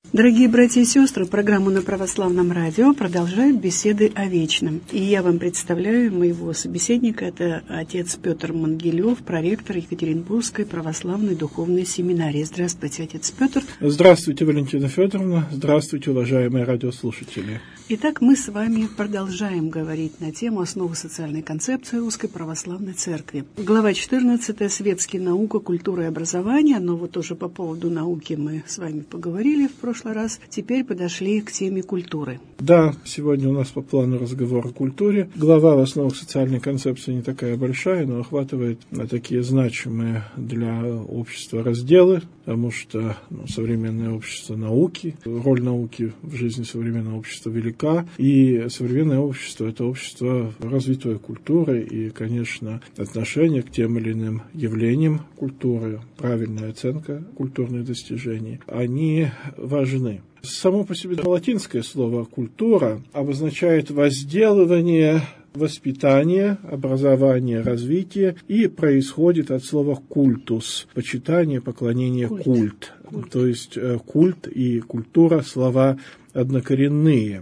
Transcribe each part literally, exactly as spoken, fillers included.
Дорогие братья и сестры, программу на Православном радио продолжают беседы о вечном. И я вам представляю моего собеседника. Это отец Петр Мангелев, проректор Екатеринбургской православной духовной семинарии. Здравствуйте, отец Петр. Здравствуйте, Валентина Федоровна. Здравствуйте, уважаемые радиослушатели. Итак, мы с вами продолжаем говорить на тему основы социальной концепции Русской Православной Церкви. Глава четырнадцатая. Светские наука, культура и образование. Но вот уже по поводу науки мы с вами поговорили в прошлый раз. Теперь подошли к теме культуры. Да, сегодня у нас по плану разговор о культуре. Глава в основах социальной концепции не такая большая, но охватывает такие значимые для общества разделы, потому что ну, современное общество науки, роль науки в жизни современного общества велика. И современное общество – это общество развитой культуры и, конечно, отношение к тем или иным явлениям культуры, правильная оценка культурных достижений, они важны. Само по себе латинское слово «культура» обозначает возделывание, воспитание, образование, развитие и происходит от слова «культус» – почитание, поклонение, культ. Культ. Культ. То есть культ и культура – слова однокоренные.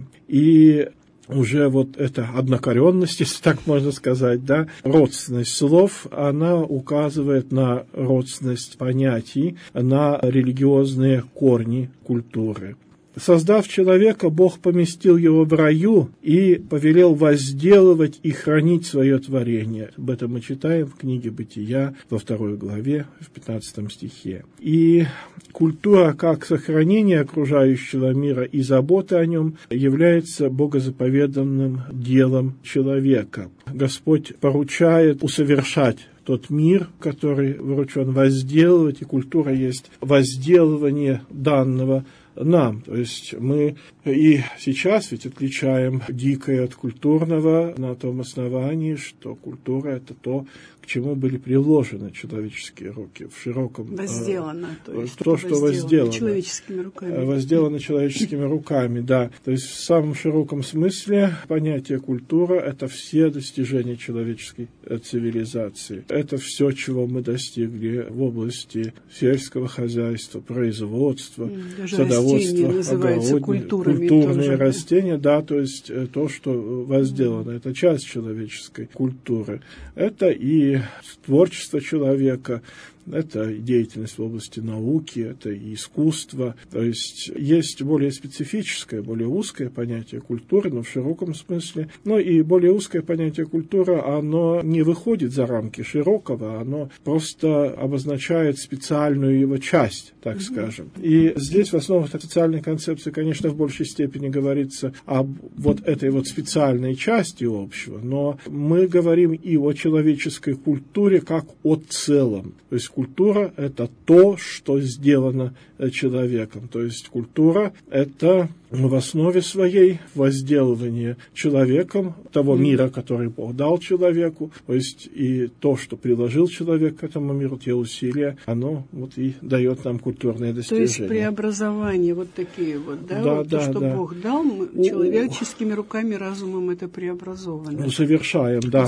И уже вот эта однокоренность, если так можно сказать, да, родственность слов, она указывает на родственность понятий, на религиозные корни культуры. Создав человека, Бог поместил его в раю и повелел возделывать и хранить свое творение. Об этом мы читаем в книге «Бытия» во второй главе, в пятнадцатом стихе. И культура, как сохранение окружающего мира и забота о нем, является богозаповеданным делом человека. Господь поручает усовершать тот мир, который вручен возделывать, и культура есть возделывание данного нам. То есть мы и сейчас ведь отличаем дикое от культурного на том основании, что культура – это то, к чему были приложены человеческие руки в широком... Возделано, то есть то, что возделано. Человеческими руками. Возделано человеческими руками, да. То есть в самом широком смысле понятие культура – это все достижения человеческой цивилизации. Это все, чего мы достигли в области сельского хозяйства, производства, даже садоводства, огородника, культурами культурные тоже, растения, да, то есть то, что возделано, это часть человеческой культуры. Это и творчество человека, это деятельность в области науки, это и искусство. То есть есть более специфическое, более узкое понятие культуры, но в широком смысле. Но и более узкое понятие культуры, оно не выходит за рамки широкого, оно просто обозначает специальную его часть, так mm-hmm. скажем. И здесь в основах социальной концепции, конечно, в большей степени говорится об вот этой вот специальной части общего, но мы говорим и о человеческой культуре как о целом. То есть культура – это то, что сделано человеком. То есть культура – это в основе своей возделывание человеком того мира, который Бог дал человеку. То есть и то, что приложил человек к этому миру, те усилия, оно вот и дает нам культурные достижения. То есть преобразования вот такие вот, да? Да, вот да, то, что да. Бог дал, мы человеческими руками, разумом это преобразовано. Совершаем, да.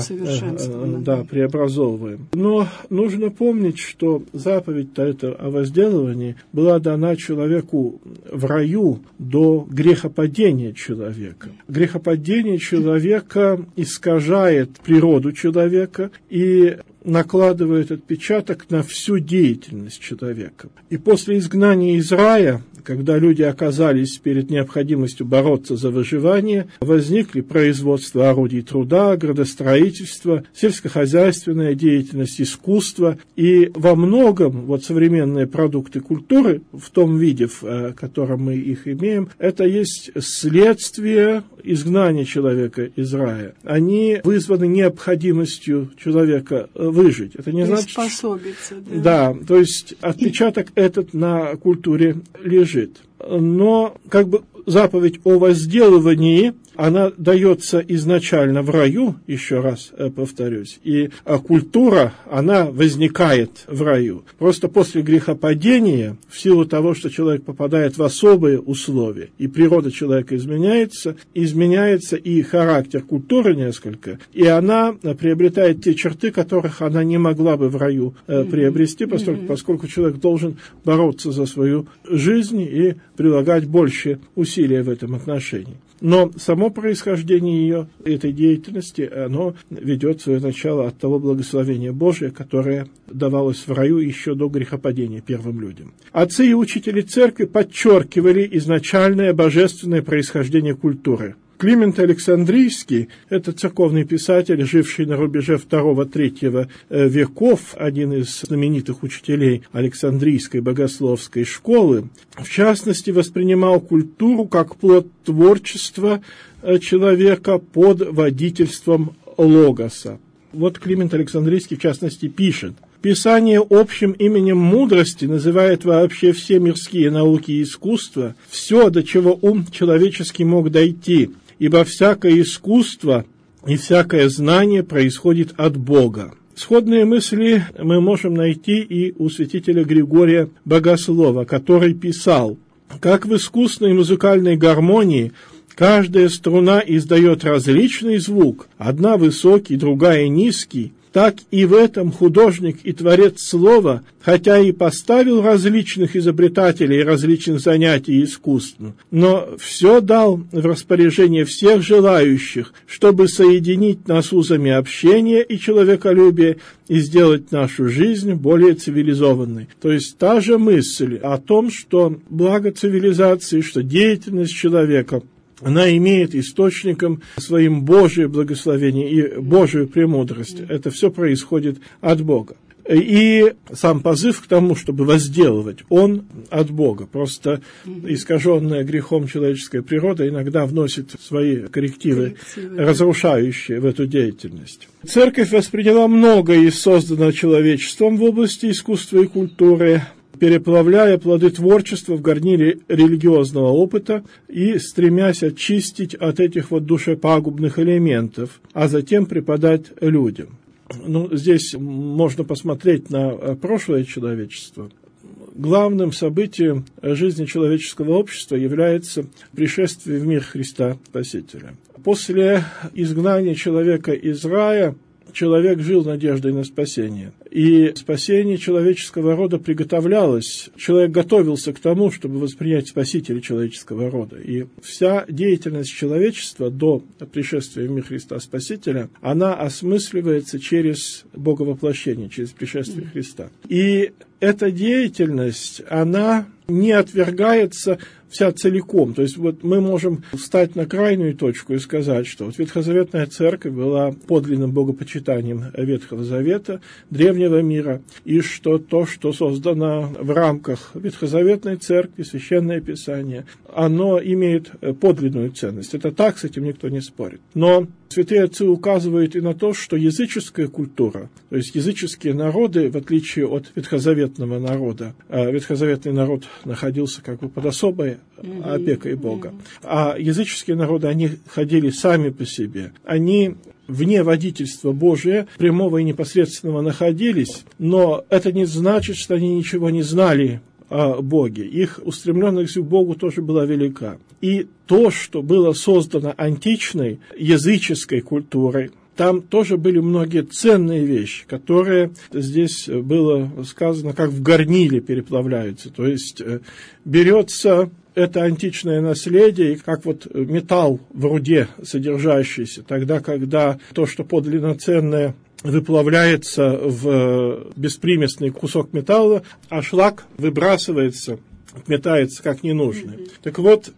Да, преобразовываем. Но нужно помнить, что заповедь-то это о возделывании была дана человеку в раю до грехопадения человека. Грехопадение человека искажает природу человека и накладывает отпечаток на всю деятельность человека. И после изгнания из рая, когда люди оказались перед необходимостью бороться за выживание, возникли производство орудий труда, градостроительство, сельскохозяйственная деятельность, искусство. И во многом вот современные продукты культуры, в том виде, в котором мы их имеем, это есть следствие изгнания человека из рая. Они вызваны необходимостью человека выжить. Это не значит, приспособиться, да. Да, то есть отпечаток этот на культуре лежит. Но как бы заповедь о возделывании, она дается изначально в раю, еще раз повторюсь, и культура, она возникает в раю. Просто после грехопадения, в силу того, что человек попадает в особые условия, и природа человека изменяется, изменяется и характер культуры несколько, и она приобретает те черты, которых она не могла бы в раю mm-hmm. приобрести, поскольку, mm-hmm. поскольку человек должен бороться за свою жизнь и прилагать больше усилия в этом отношении. Но само происхождение ее, этой деятельности, оно ведет свое начало от того благословения Божия, которое давалось в раю еще до грехопадения первым людям. Отцы и учители церкви подчеркивали изначальное божественное происхождение культуры. Климент Александрийский, это церковный писатель, живший на рубеже второго-третьего веков, один из знаменитых учителей Александрийской богословской школы, в частности, воспринимал культуру как плод творчества человека под водительством логоса. Вот Климент Александрийский, в частности, пишет: «Писание общим именем мудрости называет вообще все мирские науки и искусства, все, до чего ум человеческий мог дойти, ибо всякое искусство и всякое знание происходит от Бога». Сходные мысли мы можем найти и у святителя Григория Богослова, который писал: «Как в искусной музыкальной гармонии каждая струна издает различный звук, одна высокий, другая низкий, так и в этом художник и творец слова, хотя и поставил различных изобретателей различных занятий искусств, но все дал в распоряжение всех желающих, чтобы соединить нас узами общения и человеколюбия и сделать нашу жизнь более цивилизованной». То есть та же мысль о том, что благо цивилизации, что деятельность человека, она имеет источником своим Божие благословение и Божию премудрость. Это все происходит от Бога. И сам позыв к тому, чтобы возделывать, он от Бога. Просто искаженная грехом человеческая природа иногда вносит свои коррективы, разрушающие в эту деятельность. Церковь восприняла многое из созданного человечеством в области искусства и культуры, переплавляя плоды творчества в гарнире религиозного опыта и стремясь очистить от этих вот душепагубных элементов, а затем преподать людям. Ну, здесь можно посмотреть на прошлое человечества. Главным событием жизни человеческого общества является пришествие в мир Христа Спасителя. После изгнания человека из рая человек жил надеждой на спасение. И спасение человеческого рода приготовлялось. Человек готовился к тому, чтобы воспринять Спасителя человеческого рода. И вся деятельность человечества до пришествия в мир Христа Спасителя, она осмысливается через Боговоплощение, через пришествие Христа. И эта деятельность, она не отвергается вся целиком. То есть вот мы можем встать на крайнюю точку и сказать, что вот Ветхозаветная Церковь была подлинным богопочитанием Ветхого Завета, древнего мира, и что то, что создано в рамках Ветхозаветной Церкви, Священное Писание, оно имеет подлинную ценность. Это так, с этим никто не спорит. Но святые отцы указывают и на то, что языческая культура, то есть языческие народы, в отличие от ветхозаветного народа, ветхозаветный народ находился как бы под особой опекой Бога, а языческие народы, они ходили сами по себе, они вне водительства Божия, прямого и непосредственного, находились, но это не значит, что они ничего не знали о Боге. Их устремленность к Богу тоже была велика. И то, что было создано античной языческой культурой, там тоже были многие ценные вещи, которые здесь было сказано, как в гарнире переплавляются. То есть берется это античное наследие, как вот металл в руде содержащийся, тогда, когда то, что подлинно ценное, выплавляется в беспримесный кусок металла, а шлак выбрасывается, отметается как ненужный. Mm-hmm. Так вот,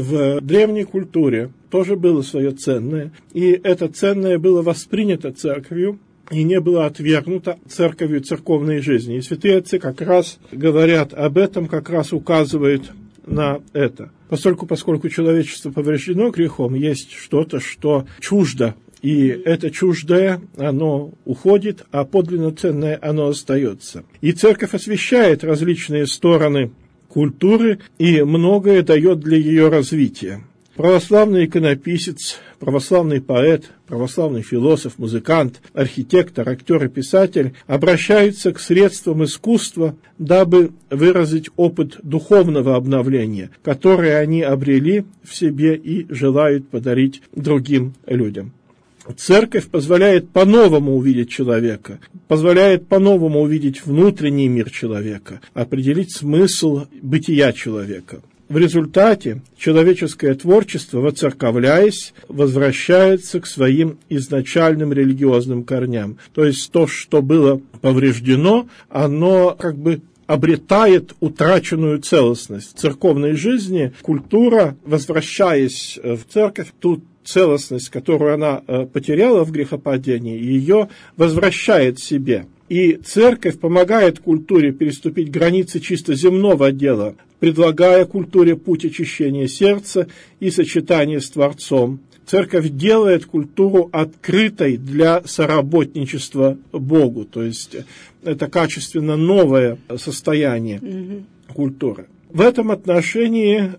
в древней культуре тоже было свое ценное, и это ценное было воспринято церковью и не было отвергнуто церковью церковной жизни. И святые отцы как раз говорят об этом, как раз указывают на это. Поскольку, поскольку человечество повреждено грехом, есть что-то, что чуждо. И это чуждое, оно уходит, а подлинно ценное, оно остается. И церковь освещает различные стороны культуры и многое дает для ее развития. Православный иконописец, православный поэт, православный философ, музыкант, архитектор, актер и писатель обращаются к средствам искусства, дабы выразить опыт духовного обновления, который они обрели в себе и желают подарить другим людям. Церковь позволяет по-новому увидеть человека, позволяет по-новому увидеть внутренний мир человека, определить смысл бытия человека. В результате человеческое творчество, воцерковляясь, возвращается к своим изначальным религиозным корням. То есть то, что было повреждено, оно как бы обретает утраченную целостность. В церковной жизни культура, возвращаясь в церковь, ту целостность, которую она потеряла в грехопадении, ее возвращает себе. И церковь помогает культуре переступить границы чисто земного дела, предлагая культуре путь очищения сердца и сочетания с Творцом. Церковь делает культуру открытой для соработничества Богу, то есть это качественно новое состояние mm-hmm. культуры. В этом отношении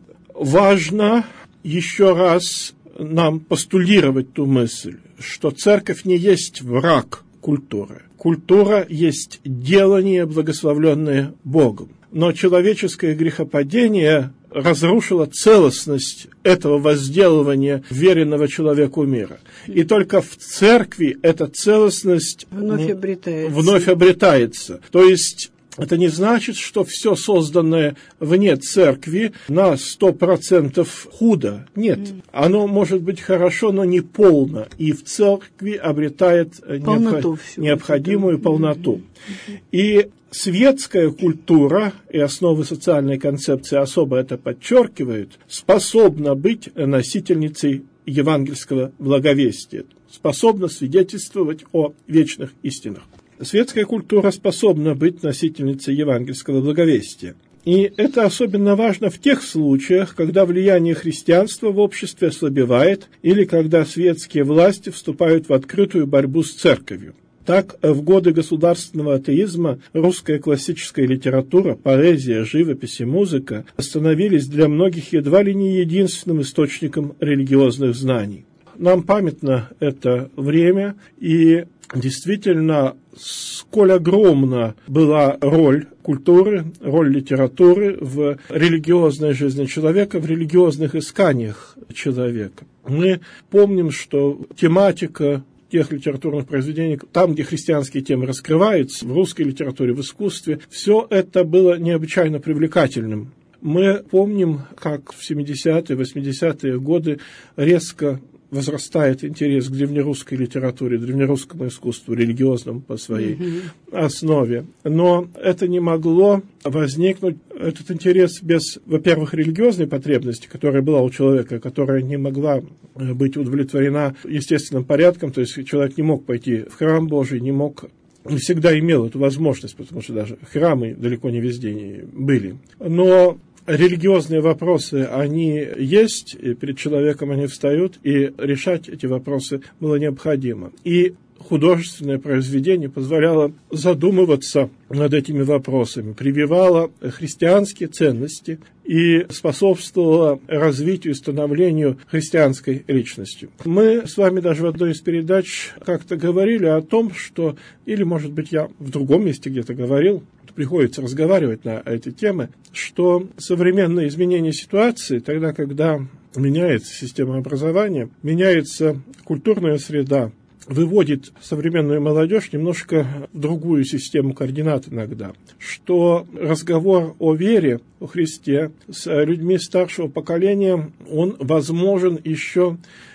важно еще раз нам постулировать ту мысль, что церковь не есть враг культуры. Культура есть делание, благословленное Богом. Но человеческое грехопадение разрушило целостность этого возделывания веренного человеку мира. И только в церкви эта целостность вновь обретается. Вновь обретается. То есть это не значит, что все созданное вне церкви на сто процентов худо. Нет, mm. оно может быть хорошо, но не полно. И в церкви обретает полноту, необх... необходимую полноту. Mm-hmm. И светская культура и основы социальной концепции особо это подчеркивают, способна быть носительницей евангельского благовестия, способна свидетельствовать о вечных истинах. Светская культура способна быть носительницей евангельского благовестия. И это особенно важно в тех случаях, когда влияние христианства в обществе ослабевает или когда светские власти вступают в открытую борьбу с церковью. Так, в годы государственного атеизма русская классическая литература, поэзия, живопись и музыка становились для многих едва ли не единственным источником религиозных знаний. Нам памятно это время, и действительно, сколь огромна была роль культуры, роль литературы в религиозной жизни человека, в религиозных исканиях человека. Мы помним, что тематика тех литературных произведений, там, где христианские темы раскрываются, в русской литературе, в искусстве, все это было необычайно привлекательным. Мы помним, как в семидесятые, восьмидесятые годы резко возрастает интерес к древнерусской литературе, древнерусскому искусству, религиозному по своей mm-hmm. основе. Но это не могло возникнуть, этот интерес без, во-первых, религиозной потребности, которая была у человека, которая не могла быть удовлетворена естественным порядком, то есть человек не мог пойти в храм Божий, не мог, не всегда имел эту возможность, потому что даже храмы далеко не везде были. Но религиозные вопросы, они есть, и перед человеком они встают, и решать эти вопросы было необходимо. И художественное произведение позволяло задумываться над этими вопросами, прививало христианские ценности и способствовало развитию и становлению христианской личности. Мы с вами даже в одной из передач как-то говорили о том, что, или, может быть, я в другом месте где-то говорил, приходится разговаривать на эти темы, что современные изменения ситуации, тогда, когда меняется система образования, меняется культурная среда, выводит современную молодежь немножко в другую систему координат иногда, что разговор о вере, о Христе с людьми старшего поколения, он возможен еще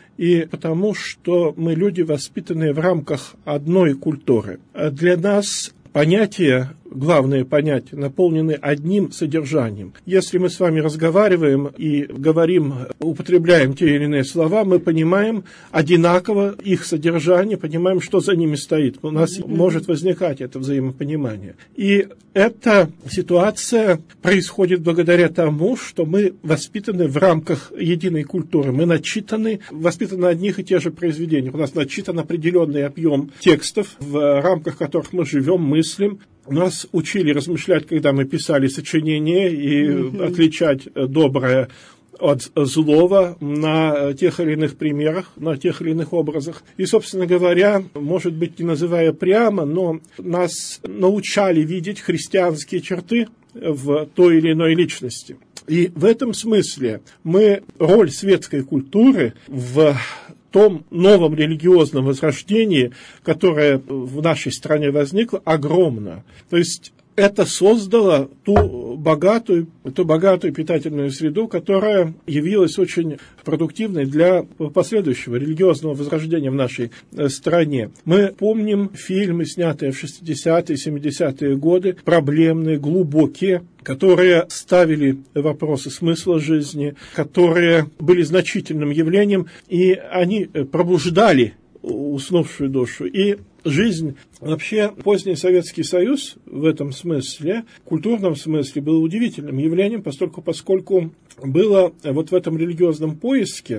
и потому, что мы люди, воспитанные в рамках одной культуры. Для нас понятия, главные понятия, наполнены одним содержанием. Если мы с вами разговариваем и говорим, употребляем те или иные слова, мы понимаем одинаково их содержание, понимаем, что за ними стоит. У нас может возникать это взаимопонимание. И эта ситуация происходит благодаря тому, что мы воспитаны в рамках единой культуры. Мы начитаны, воспитаны на одних и тех же произведениях. У нас начитан определенный объем текстов, в рамках которых мы живем, мыслим. Нас учили размышлять, когда мы писали сочинения, и mm-hmm. отличать доброе от злого на тех или иных примерах, на тех или иных образах. И, собственно говоря, может быть, не называя прямо, но нас научали видеть христианские черты в той или иной личности. И в этом смысле мы роль светской культуры в том новом религиозном возрождении, которое в нашей стране возникло, огромно. То есть это создало ту богатую, ту богатую питательную среду, которая явилась очень продуктивной для последующего религиозного возрождения в нашей стране. Мы помним фильмы, снятые в шестидесятые, семидесятые годы, проблемные, глубокие, которые ставили вопросы смысла жизни, которые были значительным явлением, и они пробуждали уснувшую душу. И жизнь, вообще, поздний Советский Союз в этом смысле, в культурном смысле, был удивительным явлением, поскольку, поскольку было вот в этом религиозном поиске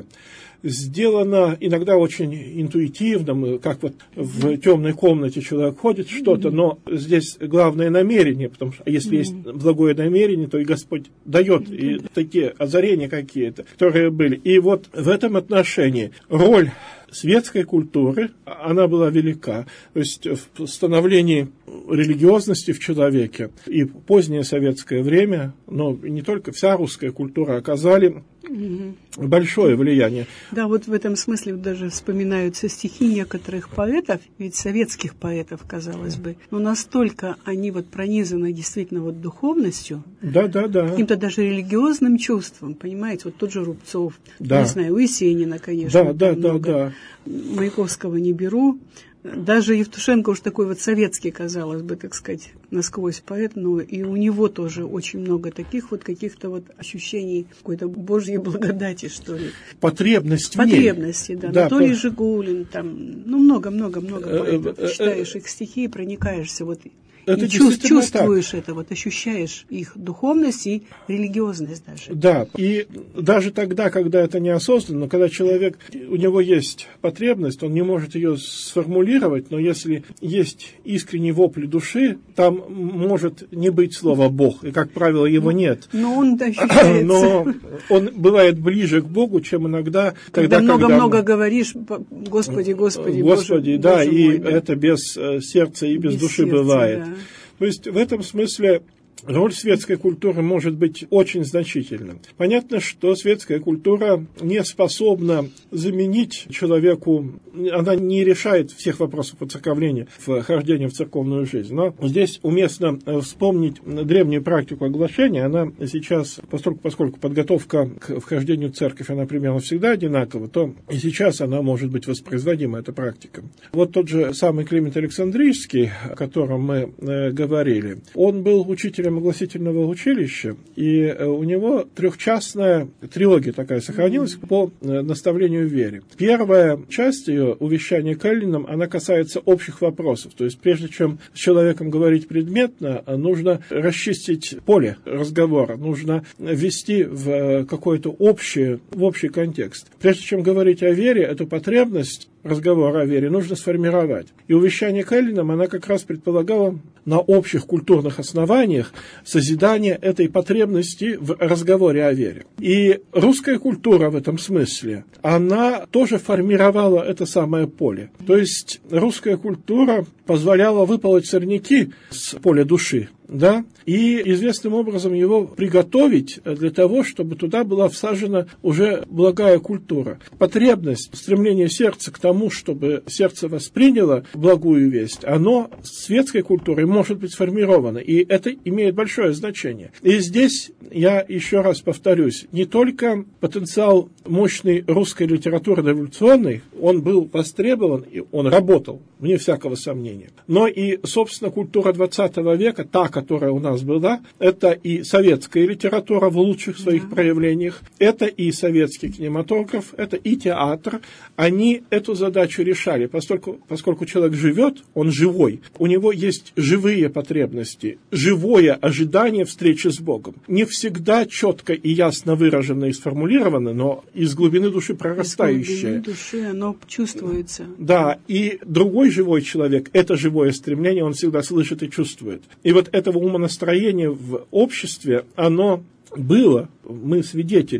сделано иногда очень интуитивно, как вот в темной комнате человек ходит что-то, но здесь главное намерение, потому что если есть благое намерение, то и Господь дает и такие озарения какие-то, которые были. И вот в этом отношении роль светской культуры, она была велика. То есть в становлении религиозности в человеке и позднее советское время, но не только вся русская культура, оказали угу. большое влияние. Да, вот в этом смысле даже вспоминаются стихи некоторых поэтов, ведь советских поэтов, казалось бы, но настолько они вот пронизаны действительно вот духовностью, да, да, да. каким-то даже религиозным чувством, понимаете, вот тот же Рубцов, да. не знаю, у Есенина, конечно, да, да, да, да. Маяковского не беру. Даже Евтушенко уж такой вот советский, казалось бы, так сказать, насквозь поэт, но и у него тоже очень много таких вот каких-то вот ощущений какой-то Божьей благодати, что ли. Потребность в ней. Потребности, да. да Анатолий по... Жигулин, там, ну, много-много-много поэтов. Читаешь их стихи и проникаешься вот... Это и чувствуешь так. Это, вот ощущаешь их духовность и религиозность даже. Да, и даже тогда, когда это неосознанно, когда человек, у него есть потребность, он не может ее сформулировать, но если есть искренний вопль души, там может не быть слова «Бог», и, как правило, его нет. Но он ощущается. Но он бывает ближе к Богу, чем иногда, когда много-много мы... говоришь, Господи, Господи, Господи, Боже, да, Боже и мой, да. это без сердца и без, без души сердца, бывает. Да. То есть в этом смысле роль светской культуры может быть очень значительна. Понятно, что светская культура не способна заменить человеку, она не решает всех вопросов воцерковления в хождении в церковную жизнь. Но здесь уместно вспомнить древнюю практику оглашения. Она сейчас, поскольку, поскольку подготовка к вхождению в церковь, она примерно всегда одинакова, то и сейчас она может быть воспроизводима, эта практика. Вот тот же самый Климент Александрийский, о котором мы говорили, он был учителем огласительного училища, и у него трехчастная трилогия такая сохранилась по наставлению в вере. Первая часть ее, увещание к эллинам, она касается общих вопросов. То есть прежде чем с человеком говорить предметно, нужно расчистить поле разговора, нужно ввести в какой-то общий, в общий контекст. Прежде чем говорить о вере, эту потребность разговора о вере нужно сформировать. И увещание к эллинам, она как раз предполагала на общих культурных основаниях созидание этой потребности в разговоре о вере. И русская культура в этом смысле, она тоже формировала это самое поле. То есть русская культура позволяла выполоть сорняки с поля души, да, и известным образом его приготовить для того, чтобы туда была всажена уже благая культура. Потребность, стремление сердца к тому, чтобы сердце восприняло благую весть, оно светской культурой может быть сформировано, и это имеет большое значение. И здесь я еще раз повторюсь, не только потенциал мощной русской литературы революционной, он был востребован, и он работал, вне всякого сомнения, но и, собственно, культура двадцатого века, та, которая у нас была, это и советская литература в лучших своих да. проявлениях, это и советский кинематограф, это и театр. Они эту задачу решали, поскольку, поскольку человек живет, он живой, у него есть живые потребности, живое ожидание встречи с Богом. Не всегда четко и ясно выражено и сформулировано, но из глубины души прорастающее. Из глубины души оно чувствуется. Да, и другой живой человек, это живое стремление, он всегда слышит и чувствует. И вот этого умонастроения в обществе, оно было, мы свидетели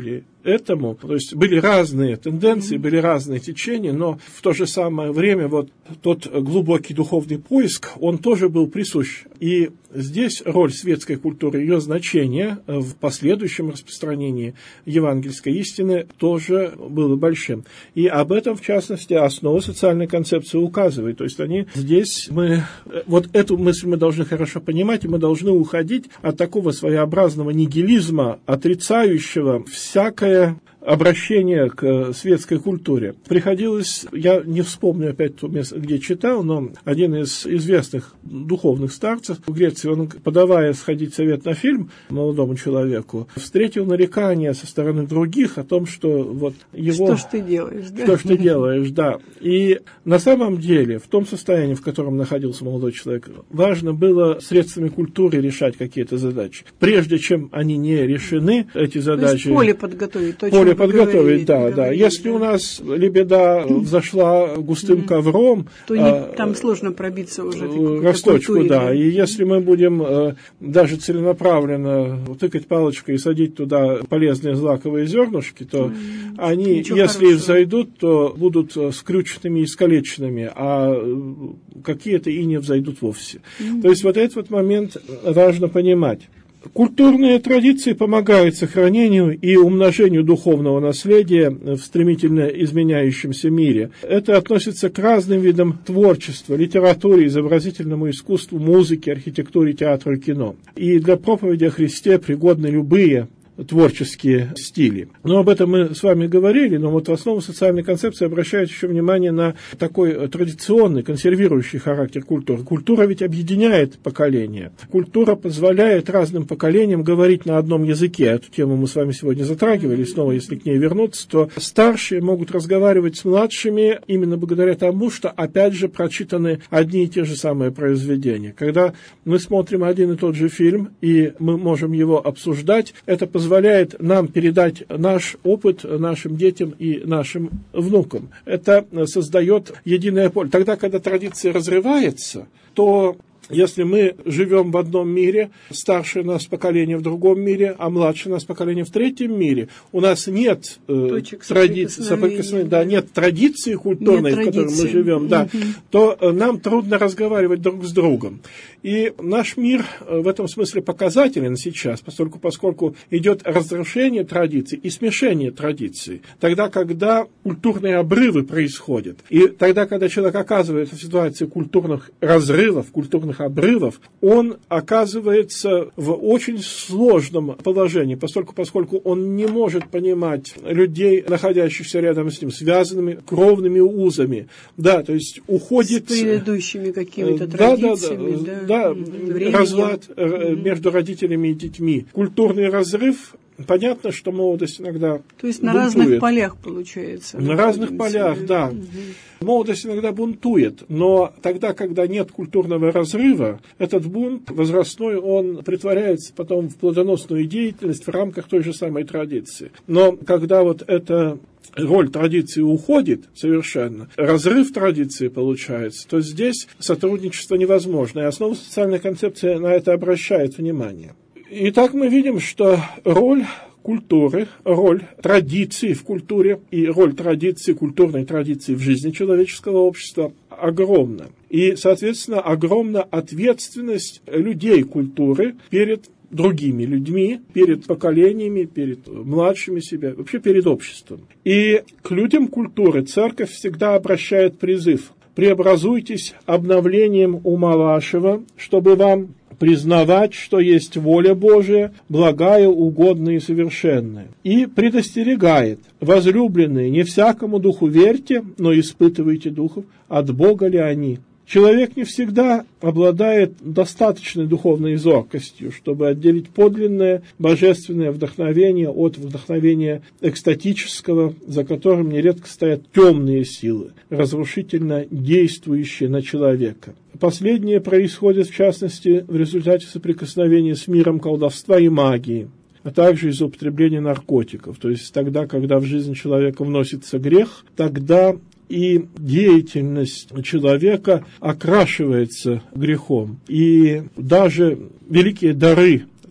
этому. То есть были разные тенденции, были разные течения, но в то же самое время вот тот глубокий духовный поиск, он тоже был присущ. И здесь роль светской культуры, ее значение в последующем распространении евангельской истины тоже было большим. И об этом, в частности, основа социальной концепции указывает. То есть они здесь, мы, вот эту мысль мы должны хорошо понимать, и мы должны уходить от такого своеобразного нигилизма, отрицающего всякое обращение к светской культуре. Приходилось, я не вспомню опять то место, где читал, но один из известных духовных старцев в Греции, он, подавая сходить совет на фильм молодому человеку, встретил нарекания со стороны других о том, что вот его... Что ж ты делаешь, да? Что ж ты делаешь, да. И на самом деле, в том состоянии, в котором находился молодой человек, важно было средствами культуры решать какие-то задачи. Прежде чем они не решены, эти задачи... То есть поле подготовить, то, поле подготовить, говорили, да, говорили, да. Если да. у нас лебеда взошла густым mm. ковром, то не, а, там сложно пробиться уже к росточку, культуре, да. да. И если мы будем э, даже целенаправленно тыкать палочкой и садить туда полезные злаковые зернышки, то mm. они, Ничего если хорошего. взойдут, то будут скрюченными и искалеченными, а какие-то и не взойдут вовсе. Mm. То есть вот этот вот момент важно понимать. Культурные традиции помогают сохранению и умножению духовного наследия в стремительно изменяющемся мире. Это относится к разным видам творчества, литературе, изобразительному искусству, музыке, архитектуре, театру и кино. И для проповеди о Христе пригодны любые творческие стили. Но об этом мы с вами говорили, но вот в основу социальной концепции обращают еще внимание на такой традиционный, консервирующий характер культуры. Культура ведь объединяет поколения. Культура позволяет разным поколениям говорить на одном языке. Эту тему мы с вами сегодня затрагивали, снова, если к ней вернуться, то старшие могут разговаривать с младшими именно благодаря тому, что, опять же, прочитаны одни и те же самые произведения. Когда мы смотрим один и тот же фильм, и мы можем его обсуждать, это позволяет позволяет нам передать наш опыт нашим детям и нашим внукам. Это создает единое поле. Тогда, когда традиция разрывается, то если мы живем в одном мире, старшее нас поколение в другом мире, а младшее нас поколение в третьем мире, у нас нет э, традиции, соприкосновения, да, нет традиции культурной, нет в которой традиции. мы живем, да, угу. то э, нам трудно разговаривать друг с другом. И наш мир в этом смысле показателен сейчас, поскольку, поскольку идет разрушение традиций и смешение традиций, тогда, когда культурные обрывы происходят, и тогда, когда человек оказывается в ситуации культурных разрывов, культурных обрывов, он оказывается в очень сложном положении, поскольку, поскольку он не может понимать людей, находящихся рядом с ним, связанными кровными узами. Да, то есть уходит... С предыдущими какими-то традициями, да, да, да. Да, разлад mm-hmm. между родителями и детьми. Культурный разрыв, понятно, что молодость иногда То есть на бунтует. разных полях, получается. На разных полях, да. Mm-hmm. Молодость иногда бунтует, но тогда, когда нет культурного разрыва, этот бунт возрастной, он притворяется потом в плодоносную деятельность в рамках той же самой традиции. Но когда вот это... роль традиции уходит совершенно, разрыв традиции получается, то здесь сотрудничество невозможно. И основа социальной концепции на это обращает внимание. Итак, мы видим, что роль культуры, роль традиции в культуре и роль традиции, культурной традиции в жизни человеческого общества огромна. И, соответственно, огромна ответственность людей культуры перед другими людьми, перед поколениями, перед младшими себя, вообще перед обществом. И к людям культуры церковь всегда обращает призыв: преобразуйтесь обновлением ума вашего, чтобы вам признавать, что есть воля Божия, благая, угодная и совершенная. И предостерегает: возлюбленные, не всякому духу верьте, но испытывайте духов, от Бога ли они. Человек не всегда обладает достаточной духовной зоркостью, чтобы отделить подлинное божественное вдохновение от вдохновения экстатического, за которым нередко стоят темные силы, разрушительно действующие на человека. Последнее происходит, в частности, в результате соприкосновения с миром колдовства и магии, а также из-за употребления наркотиков. То есть тогда, когда в жизнь человека вносится грех, тогда и деятельность человека окрашивается грехом. И даже великие дары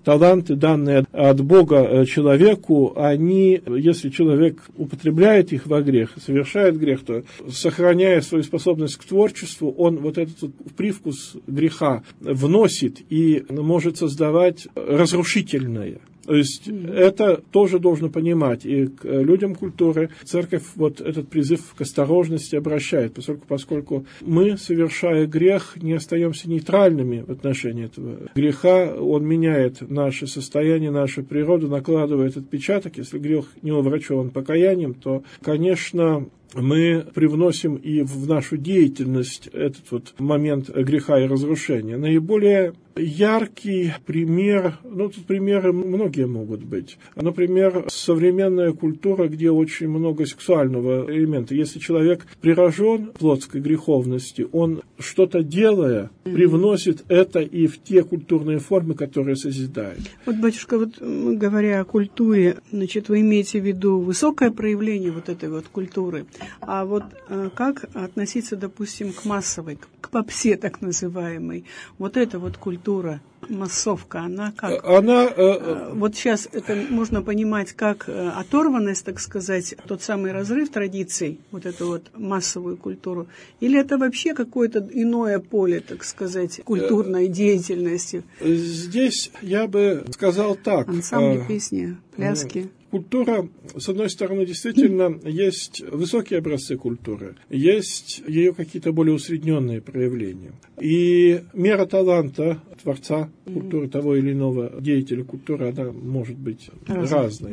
таланты, данные от Бога человеку, они, если человек употребляет их во грех, совершает грех, то, сохраняя свою способность к творчеству, он вот этот вот привкус греха вносит и может создавать разрушительное. То есть mm-hmm. это тоже должно понимать. И к людям культуры церковь вот этот призыв к осторожности обращает, поскольку, поскольку мы, совершая грех, не остаемся нейтральными в отношении этого греха. Он меняет наше состояние, нашу природу, накладывает отпечаток. Если грех не уврачеван покаянием, то, конечно, мы привносим и в нашу деятельность этот вот момент греха и разрушения. Наиболее яркий пример, ну, тут примеры многие могут быть. Например, современная культура, где очень много сексуального элемента. Если человек прирожен плотской греховности, он что-то делая, привносит это и в те культурные формы, которые созидает. Вот, батюшка, вот говоря о культуре, значит, вы имеете в виду высокое проявление вот этой вот культуры. А вот э, как относиться, допустим, к массовой, к попсе так называемой? Вот эта вот культура, массовка, она как? Она, э, э, вот сейчас это можно понимать как э, оторванность, так сказать, тот самый разрыв традиций, вот эту вот массовую культуру, или это вообще какое-то иное поле, так сказать, культурной деятельности? Здесь я бы сказал так. Ансамбли, э, песни, пляски. Культура, с одной стороны, действительно есть высокие образцы культуры, есть ее какие-то более усредненные проявления. И мера таланта творца культуры, того или иного деятеля культуры, она может быть Разный. разной.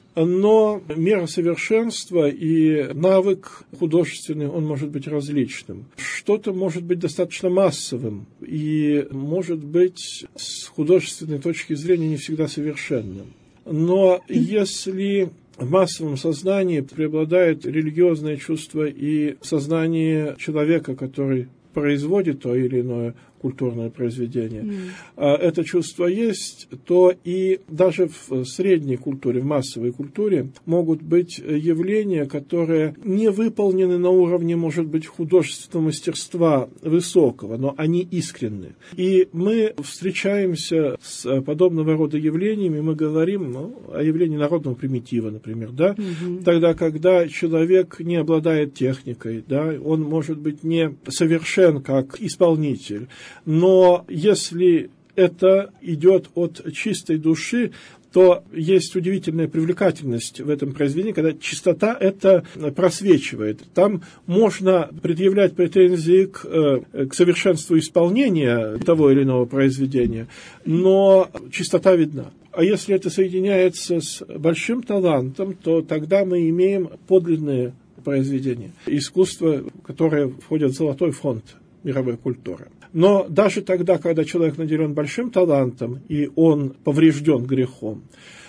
Но мера совершенства и навык художественный, он может быть различным. Что-то может быть достаточно массовым и может быть с художественной точки зрения не всегда совершенным. Но если в массовом сознании преобладает религиозное чувство и сознание человека, который производит то или иное культурное произведение, mm. это чувство есть, то и даже в средней культуре, в массовой культуре могут быть явления, которые не выполнены на уровне, может быть, художественного мастерства высокого, но они искренны. И мы встречаемся с подобного рода явлениями, мы говорим ну, о явлении народного примитива, например, да, mm-hmm. тогда, когда человек не обладает техникой, да, он может быть не совершен как исполнитель, но если это идет от чистой души, то есть удивительная привлекательность в этом произведении, когда чистота это просвечивает. Там можно предъявлять претензии к, к совершенству исполнения того или иного произведения, но чистота видна. А если это соединяется с большим талантом, то тогда мы имеем подлинные произведения, искусство, которое входит в золотой фонд мировой культуры. Но даже тогда, когда человек наделен большим талантом, и он поврежден грехом,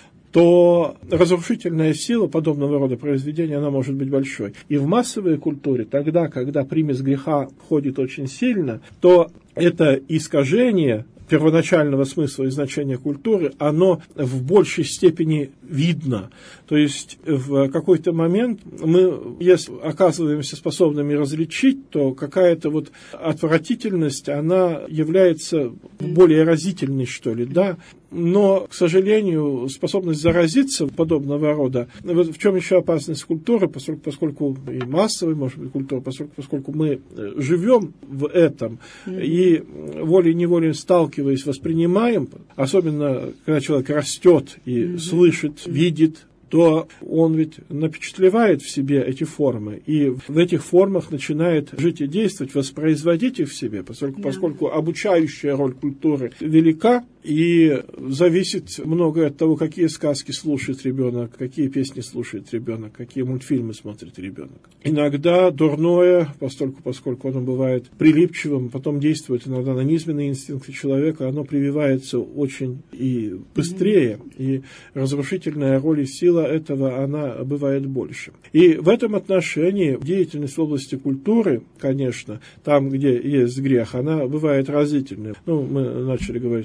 то разрушительная сила подобного рода произведения, она может быть большой. И в массовой культуре, тогда, когда примесь греха входит очень сильно, то это искажение первоначального смысла и значения культуры, оно в большей степени видно. То есть в какой-то момент мы, если оказываемся способными различить, то какая-то вот отвратительность, она является более разительной, что ли, да. Но, к сожалению, способность заразиться подобного рода, вот в чем еще опасность культуры, поскольку, поскольку и массовой, может быть, культура, поскольку, поскольку мы живем в этом mm-hmm. и волей-неволей сталкиваясь, воспринимаем, особенно когда человек растет и mm-hmm. слышит, видит, то он ведь напечатлевает в себе эти формы, и в этих формах начинает жить и действовать, воспроизводить их в себе, поскольку, yeah. поскольку обучающая роль культуры велика, и зависит многое от того, какие сказки слушает ребенок, какие песни слушает ребенок, какие мультфильмы смотрит ребенок. Иногда дурное, поскольку, поскольку оно бывает прилипчивым, потом действует иногда на низменные инстинкты человека, оно прививается очень и быстрее, mm-hmm. и разрушительная роль и сила этого, она бывает больше. И в этом отношении деятельность в области культуры, конечно, там, где есть грех, она бывает разительной. Ну, мы начали говорить о том, что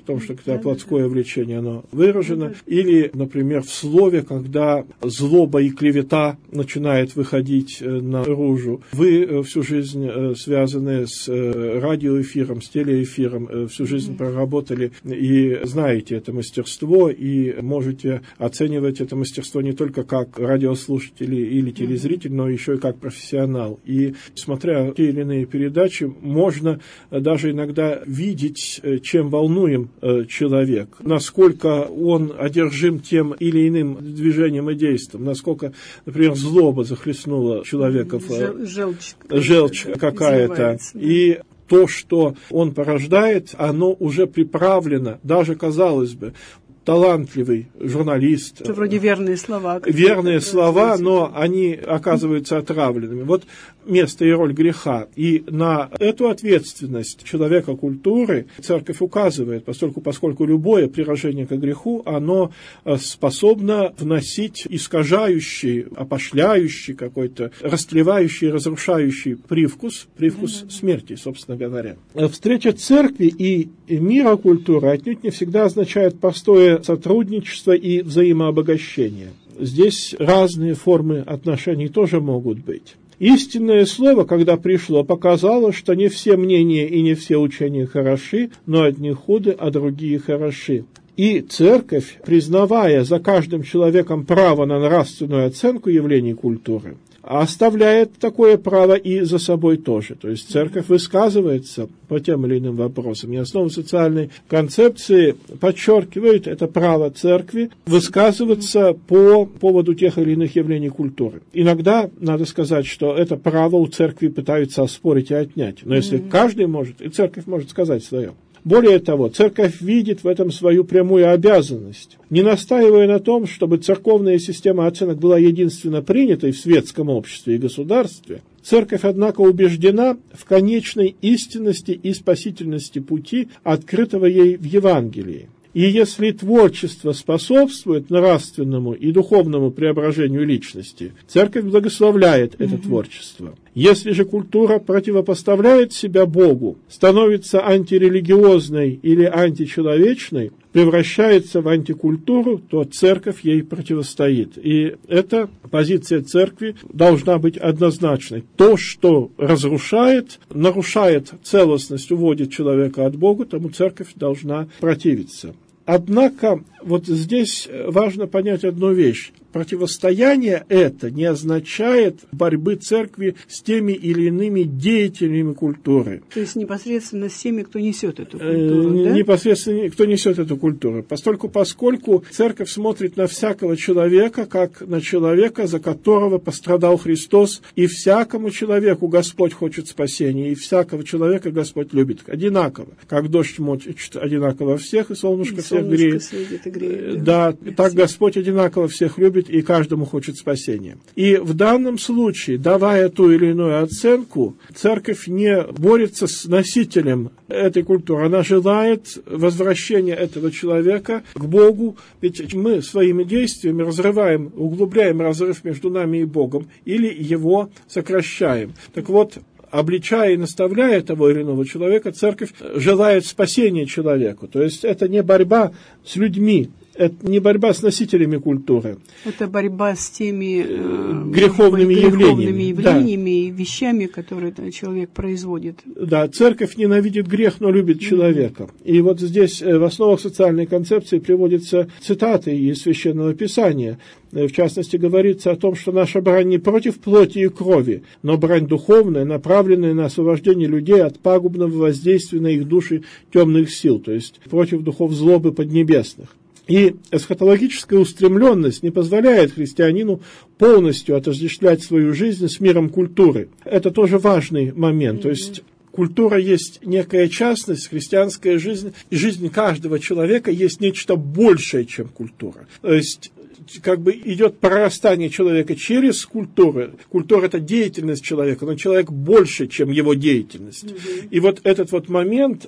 когда да, плотское да. влечение оно выражено, Да. или, например, в слове, когда злоба и клевета начинает выходить наружу. Вы всю жизнь связаны с радиоэфиром, с телеэфиром, всю жизнь mm-hmm. проработали и знаете это мастерство, и можете оценивать это мастерство не только как радиослушатель или телезритель, mm-hmm. но еще и как профессионал. И смотря те или иные передачи, можно даже иногда видеть, чем волнуем человек, насколько он одержим тем или иным движением и действием, насколько, например, злоба захлестнула человека, Жел, желчь, желчь какая-то, да. И то, что он порождает, оно уже приправлено, даже, казалось бы, талантливый журналист. Это вроде верные слова. Верные слова, но они оказываются отравленными. Вот место и роль греха. И на эту ответственность человека культуры церковь указывает, поскольку, поскольку любое приложение к греху, оно способно вносить искажающий, опошляющий какой-то, растлевающий, разрушающий привкус, привкус mm-hmm. смерти, собственно говоря. Встреча церкви и мира культуры отнюдь не всегда означает простое сотрудничество и взаимообогащение. Здесь разные формы отношений тоже могут быть. Истинное слово, когда пришло, показало, что не все мнения и не все учения хороши, но одни худы, а другие хороши. И церковь, признавая за каждым человеком право на нравственную оценку явлений культуры, оставляет такое право и за собой тоже. То есть церковь высказывается по тем или иным вопросам. И основы социальной концепции подчеркивает это право церкви высказываться по поводу тех или иных явлений культуры. Иногда, надо сказать, что это право у церкви пытаются оспорить и отнять. Но если каждый может, и церковь может сказать свое. Более того, церковь видит в этом свою прямую обязанность. Не настаивая на том, чтобы церковная система оценок была единственно принятой в светском обществе и государстве, церковь, однако, убеждена в конечной истинности и спасительности пути, открытого ей в Евангелии. И если творчество способствует нравственному и духовному преображению личности, церковь благословляет это mm-hmm. творчество. Если же культура противопоставляет себя Богу, становится антирелигиозной или античеловечной, превращается в антикультуру, то церковь ей противостоит. И эта позиция церкви должна быть однозначной. То, что разрушает, нарушает целостность, уводит человека от Бога, тому церковь должна противиться. Однако вот здесь важно понять одну вещь. Противостояние это не означает борьбы церкви с теми или иными деятелями культуры. То есть непосредственно с теми, кто несет эту культуру, э, да? Непосредственно кто несет эту культуру. Поскольку, поскольку церковь смотрит на всякого человека, как на человека, за которого пострадал Христос, и всякому человеку Господь хочет спасения, и всякого человека Господь любит одинаково. Как дождь мочит одинаково всех, и солнышко и всех греет. Светит и греет. Да, да так Господь одинаково всех любит, и каждому хочет спасения. И в данном случае, давая ту или иную оценку, церковь не борется с носителем этой культуры. Она желает возвращения этого человека к Богу, ведь мы своими действиями разрываем, углубляем разрыв между нами и Богом, или его сокращаем. Так вот, обличая и наставляя того или иного человека, церковь желает спасения человеку. То есть это не борьба с людьми, это не борьба с носителями культуры. Это борьба с теми э, греховными, греховными явлениями, явлениями да. и вещами, которые человек производит. Да, церковь ненавидит грех, но любит человека. Mm-hmm. И вот здесь в основах социальной концепции приводятся цитаты из Священного Писания. В частности, говорится о том, что наша брань не против плоти и крови, но брань духовная, направленная на освобождение людей от пагубного воздействия на их души темных сил, то есть против духов злобы поднебесных. И эсхатологическая устремленность не позволяет христианину полностью отождествлять свою жизнь с миром культуры. Это тоже важный момент. Mm-hmm. То есть культура есть некая частность, христианская жизнь, и жизнь каждого человека есть нечто большее, чем культура. То есть как бы идет прорастание человека через культуру. Культура – это деятельность человека, но человек больше, чем его деятельность. Mm-hmm. И вот этот вот момент,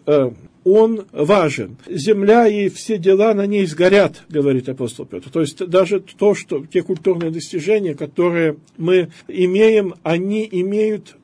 он важен. Земля и все дела на ней сгорят, говорит апостол Петр. То есть даже то, что те культурные достижения, которые мы имеем, они имеют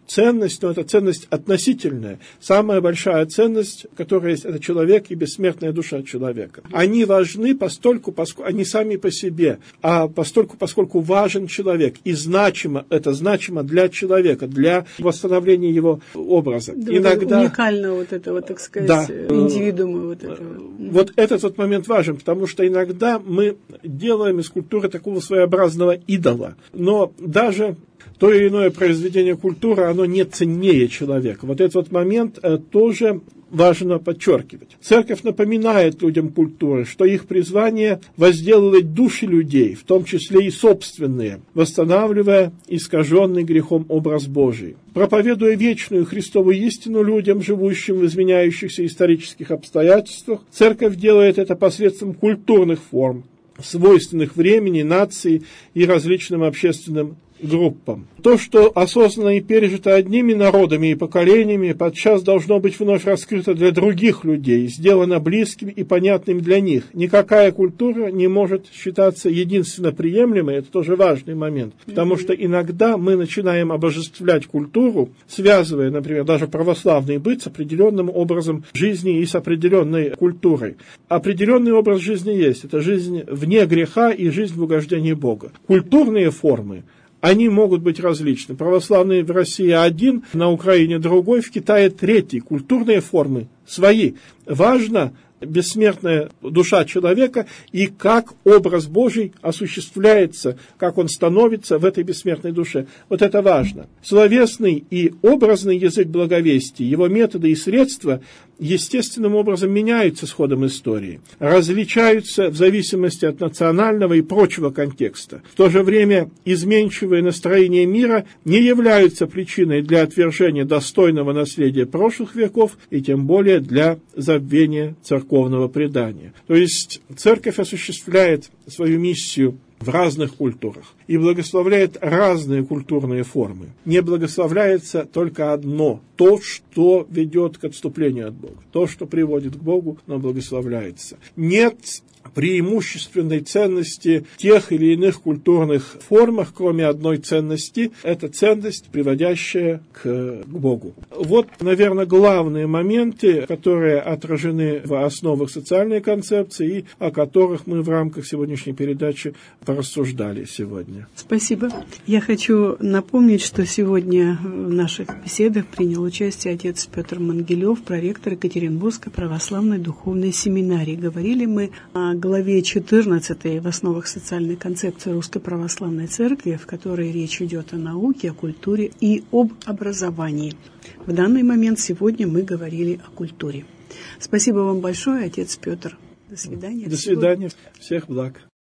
ценность, но это ценность относительная. Самая большая ценность, которая есть, это человек и бессмертная душа человека. Они важны постольку, поскольку они сами по себе, а постольку, поскольку важен человек. И значимо, это значимо для человека, для восстановления его образа. Да, Иногда, уникального вот этого, так сказать, да, индивидуума. Вот, этого. Вот этот вот момент важен, потому что иногда мы делаем из культуры такого своеобразного идола. Но даже то или иное произведение культуры, оно не ценнее человека. Вот этот вот момент э, тоже важно подчеркивать. Церковь напоминает людям культуры, что их призвание возделывать души людей, в том числе и собственные, восстанавливая искаженный грехом образ Божий. Проповедуя вечную Христову истину людям, живущим в изменяющихся исторических обстоятельствах, Церковь делает это посредством культурных форм, свойственных времени, нации и различным общественным группам. То, что осознанно и пережито одними народами и поколениями, подчас должно быть вновь раскрыто для других людей, сделано близким и понятным для них. Никакая культура не может считаться единственно приемлемой, это тоже важный момент, потому что иногда мы начинаем обожествлять культуру, связывая, например, даже православный быт с определенным образом жизни и с определенной культурой. Определенный образ жизни есть, это жизнь вне греха и жизнь в угождении Бога. Культурные формы, они могут быть различны. Православный в России один, на Украине другой, в Китае третий. Культурные формы свои. Важно бессмертная душа человека и как образ Божий осуществляется, как он становится в этой бессмертной душе. Вот это важно. Словесный и образный язык благовестия, его методы и средства естественным образом меняются с ходом истории, различаются в зависимости от национального и прочего контекста. В то же время изменчивые настроения мира не являются причиной для отвержения достойного наследия прошлых веков и тем более для забвения церковного предания. То есть церковь осуществляет свою миссию в разных культурах и благословляет разные культурные формы. Не благословляется только одно, то, что ведет к отступлению от Бога, то, что приводит к Богу, но благословляется. Нет преимущественной ценности тех или иных культурных формах, кроме одной ценности, это ценность, приводящая к, к Богу. Вот, наверное, главные моменты, которые отражены в основах социальной концепции и о которых мы в рамках сегодняшней передачи порассуждали сегодня. Спасибо. Я хочу напомнить, что сегодня в наших беседах принял участие отец Петр Мангелев, проректор Екатеринбургской православной духовной семинарии. Говорили мы о главе четырнадцатой в основах социальной концепции Русской Православной Церкви, в которой речь идет о науке, о культуре и об образовании. В данный момент сегодня мы говорили о культуре. Спасибо вам большое, отец Петр. До свидания. До свидания. Всех благ.